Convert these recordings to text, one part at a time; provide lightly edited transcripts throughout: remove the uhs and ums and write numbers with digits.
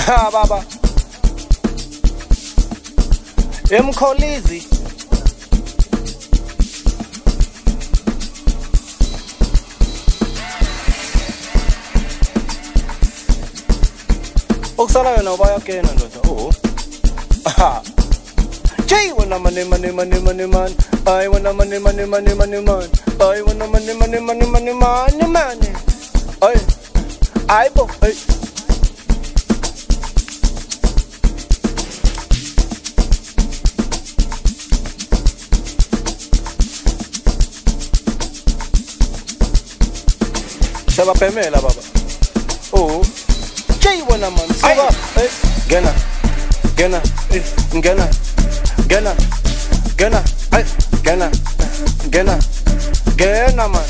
Ha baba. Emkholizi. Okusala yona bayakena ndoda. Oh. Aha. Jay wanna money man. I wanna money man. I wanna money man. Ay bo. Ay. Saba pemela baba. Oh. Jay wanna man. Saba. Hey. Gena. Ay. Gena man.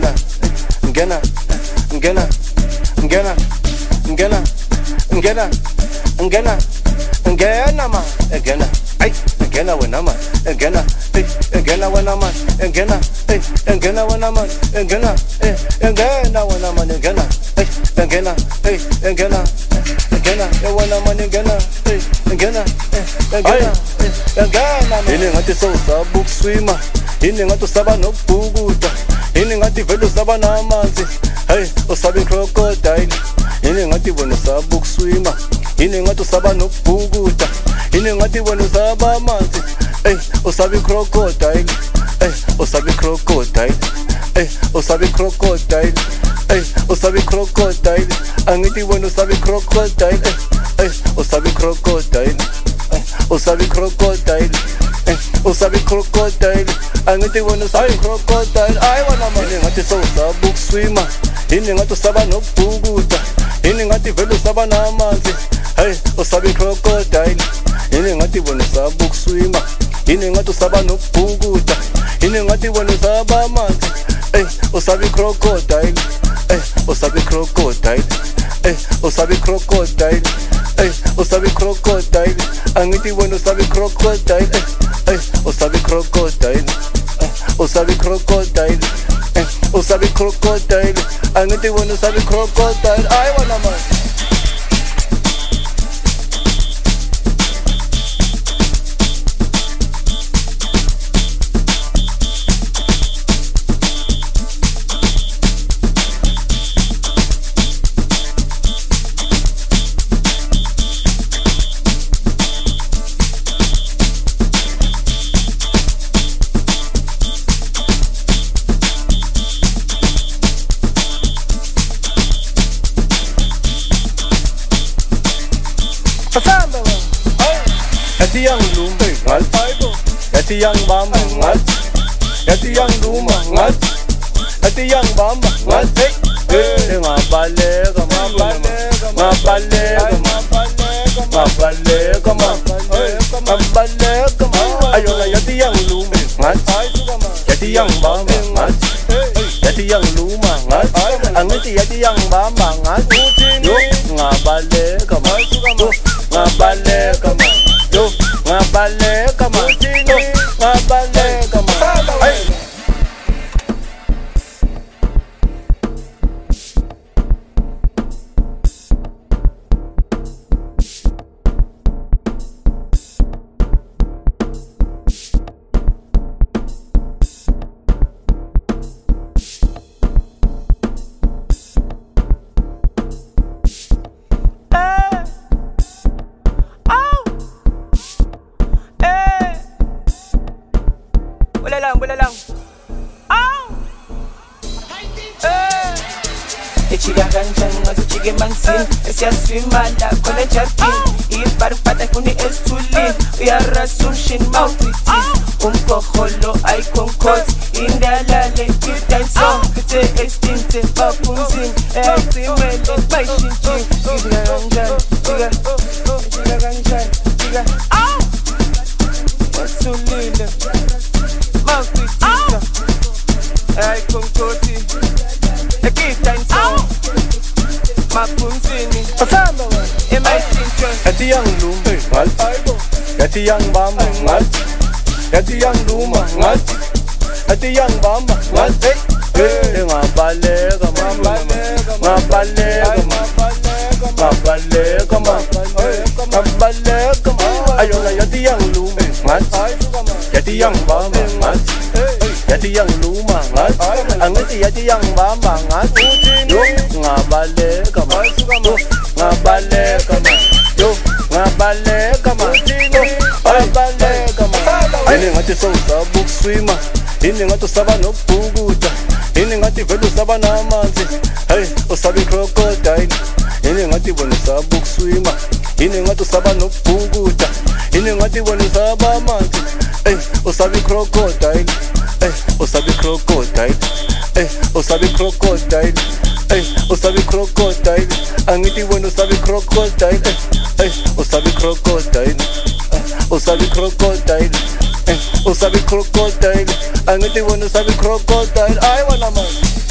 Ngena man, ngena, ay, ngena wena man, ngena, ay, ngena wena man, ngena, ay, ngena wena man, ngena, ay, ngena wena man, ngena, ay, ngena, ay, ngena, wena man, ngena, ay, ngena, ngena. Ini ngathi sawusaba ukuswima, ini ngathi usaba nokubhukuda, ini ngathi vele usaba namanzi, hey, usaba crocodile. Ini ngathi wena usaba ukuswima, ini ngathi usaba nokubhukuda, ini ngathi wena usaba amanzi, hey, usaba crocodile, hey, usaba crocodile, hey, usaba crocodile, hey, usaba crocodile, angithi wena usaba crocodile, hey, usaba crocodile, hey, usaba crocodile, hey, usaba crocodile, angithi wena usaba crocodile. Ay wena manje ngathi sawusaba ukuswima, ini ngathi usaba nokubhukuda, ini ngathi vele usaba namanzi, hey, usaba crocodile, ini ngathi wena usaba ukuswima, ini ngathi usaba nokubhukuda, ini ngathi wena usaba amanzi, hey, usaba crocodile, hey, usaba crocodile, hey, usaba crocodile, hey, usaba crocodile, angithi wena usaba crocodile, hey, usaba crocodile, usaba crocodile, usaba crocodile, angithi wena usaba crocodile. Ay wena man. Yati yang lumba ngal, yati yang bamba ngal, yati yang luma ngal, yati yang bamba ngal. Hey, ngabaleka ayona yati yang lumba ngal, yati yang bamba ngal, yati yang luma ngal, angithi yati yang bamba ngal. Yo ngabaleka Ay. Wala lang. Chica ganjan, ngazo chige mansin, esiyaswimala khona jarkin. Ibarupata funi esithulile, uyarasushin mawuthithisa. Umkhokholo ayikhonkhot, indalale idance song, kithe extinte baphumzini, ecimele bayishintshile. Chica ganjan, chica. Wasulile, mawuthithisa. Ayikhonkhoti. Yati yang lumba ngal, yati yang bamba ngal, yati yang luma ngal, yati yang bamba ngal. Hey, ngabaleka ngabaleka man, ngabaleka man. Ayona yathi yangiluma ngathi, yathi yangibamba ngathi, yathi yangiluma ngathi, angithi yathi yangibamba ngathi, yo ngabaleka man, ngabaleka man, yo ngabaleka man, ngabaleka man. Yini ngathi sowusaba ukuswima, yini ngathi usaba nokubhukuda, yini ngathi vele usaba namanzi, hey usaba i-crocodile. Yini ngathi bona usaba ukuswima, yini ngathi usaba nokubhukuda, yini ngathi bona usaba amanzi, hey usaba i-crocodile, hey usaba i-crocodile, hey usaba i-crocodile, hey usaba i-crocodile. Angithi bona usaba i-crocodile, hey usaba i-crocodile, usaba i-crocodile, usaba i-crocodile. Angithi bona usaba i-crocodile. Ay wena man.